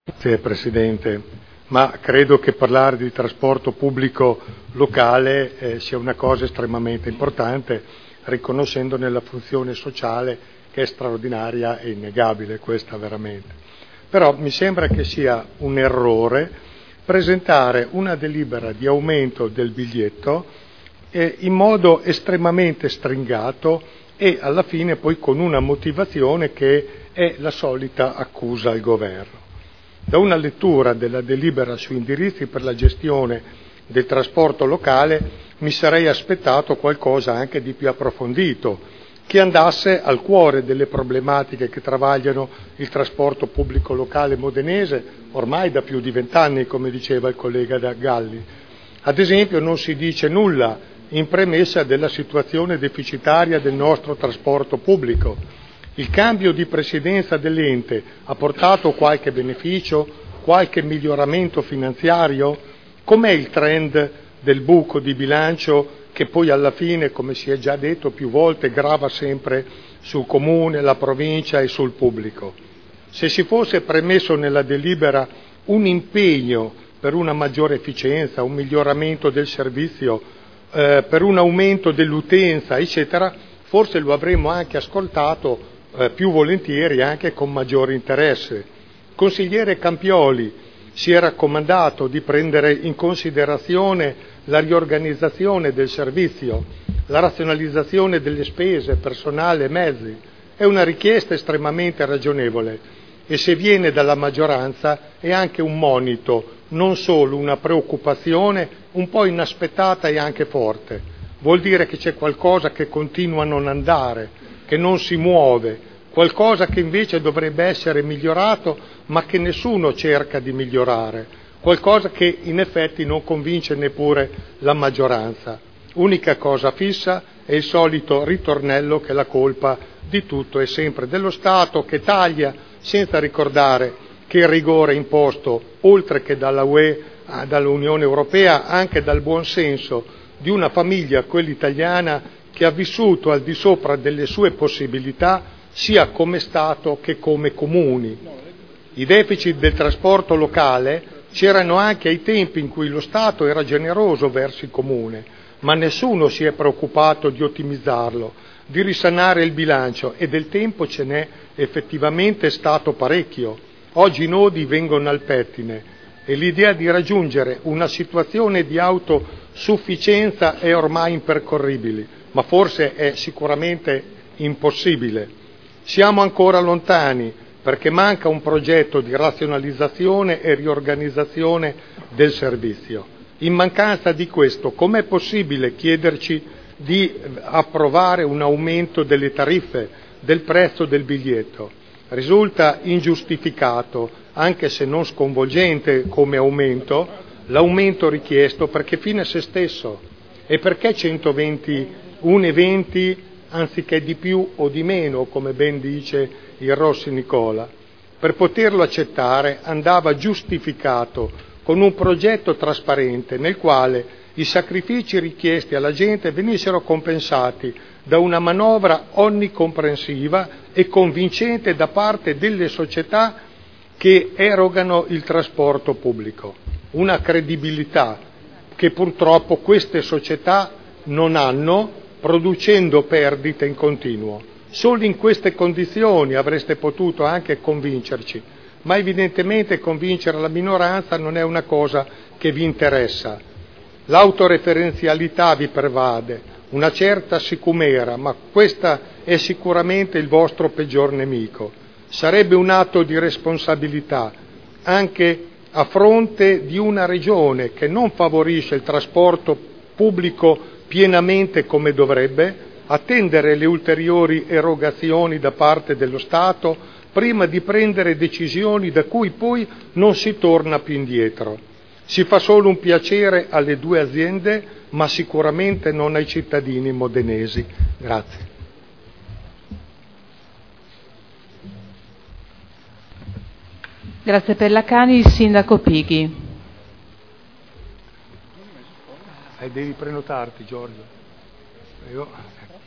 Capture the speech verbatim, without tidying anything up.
Grazie Presidente, ma credo che parlare di trasporto pubblico locale eh, sia una cosa estremamente importante, riconoscendone la funzione sociale che è straordinaria e innegabile, questa veramente. Però mi sembra che sia un errore presentare una delibera di aumento del biglietto eh, in modo estremamente stringato e alla fine poi con una motivazione che è la solita accusa al governo. Da una lettura della delibera su indirizzi per la gestione del trasporto locale mi sarei aspettato qualcosa anche di più approfondito, che andasse al cuore delle problematiche che travagliano il trasporto pubblico locale modenese ormai da più di vent'anni, come diceva il collega Galli. Ad esempio non si dice nulla in premessa della situazione deficitaria del nostro trasporto pubblico. Il cambio di presidenza dell'ente ha portato qualche beneficio, qualche miglioramento finanziario? Com'è il trend del buco di bilancio che poi alla fine, come si è già detto più volte, grava sempre sul comune, la provincia e sul pubblico? Se si fosse premesso nella delibera un impegno per una maggiore efficienza, un miglioramento del servizio, eh, per un aumento dell'utenza, eccetera, forse lo avremmo anche ascoltato Eh, più volentieri, anche con maggiore interesse. Consigliere Campioli si è raccomandato di prendere in considerazione la riorganizzazione del servizio, la razionalizzazione delle spese, personale e mezzi. È una richiesta estremamente ragionevole e se viene dalla maggioranza è anche un monito, non solo una preoccupazione un po' inaspettata e anche forte. Vuol dire che c'è qualcosa che continua a non andare, che non si muove, qualcosa che invece dovrebbe essere migliorato ma che nessuno cerca di migliorare, qualcosa che in effetti non convince neppure la maggioranza. Unica cosa fissa è il solito ritornello che la colpa di tutto è sempre dello Stato che taglia, senza ricordare che il rigore imposto, oltre che dalla U E, dall'Unione Europea, anche dal buon senso di una famiglia, quella italiana, che ha vissuto al di sopra delle sue possibilità sia come Stato che come comuni. I deficit del trasporto locale c'erano anche ai tempi in cui lo Stato era generoso verso il comune, ma nessuno si è preoccupato di ottimizzarlo, di risanare il bilancio e del tempo ce n'è effettivamente stato parecchio. Oggi i nodi vengono al pettine e l'idea di raggiungere una situazione di autosufficienza è ormai impercorribile, ma forse è sicuramente impossibile. Siamo ancora lontani perché manca un progetto di razionalizzazione e riorganizzazione del servizio. In mancanza di questo, com'è possibile chiederci di approvare un aumento delle tariffe, del prezzo del biglietto? Risulta ingiustificato, anche se non sconvolgente come aumento, l'aumento richiesto perché fine a se stesso. E perché centoventi un eventi anziché di più o di meno, come ben dice il Rossi Nicola? Per poterlo accettare andava giustificato con un progetto trasparente nel quale i sacrifici richiesti alla gente venissero compensati da una manovra onnicomprensiva e convincente da parte delle società che erogano il trasporto pubblico. Una credibilità che purtroppo queste società non hanno, producendo perdite in continuo. Solo in queste condizioni avreste potuto anche convincerci, ma evidentemente convincere la minoranza non è una cosa che vi interessa. L'autoreferenzialità vi pervade, una certa sicumera, ma questa è sicuramente il vostro peggior nemico. Sarebbe un atto di responsabilità, anche a fronte di una regione che non favorisce il trasporto pubblico pienamente come dovrebbe, attendere le ulteriori erogazioni da parte dello Stato prima di prendere decisioni da cui poi non si torna più indietro. Si fa solo un piacere alle due aziende, ma sicuramente non ai cittadini modenesi. Grazie. Grazie per la Cani, il sindaco Pighi. Eh, devi prenotarti, Giorgio. Io...